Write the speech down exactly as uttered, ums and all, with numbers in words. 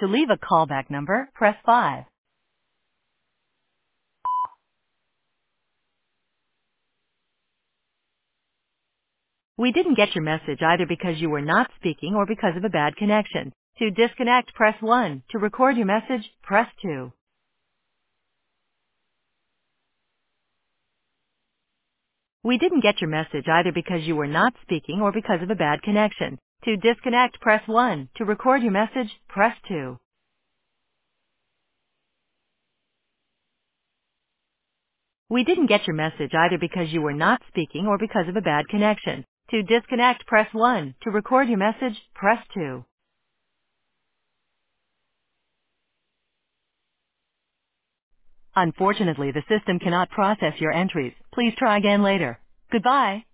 To leave a callback number, press five. We didn't get your message either because you were not speaking or because of a bad connection. To disconnect, press one. To record your message, press two. We didn't get your message either because you were not speaking or because of a bad connection. To disconnect, press one. To record your message, press two. We didn't get your message either because you were not speaking or because of a bad connection. To disconnect, press one. To record your message, press two. Unfortunately, the system cannot process your entries. Please try again later. Goodbye.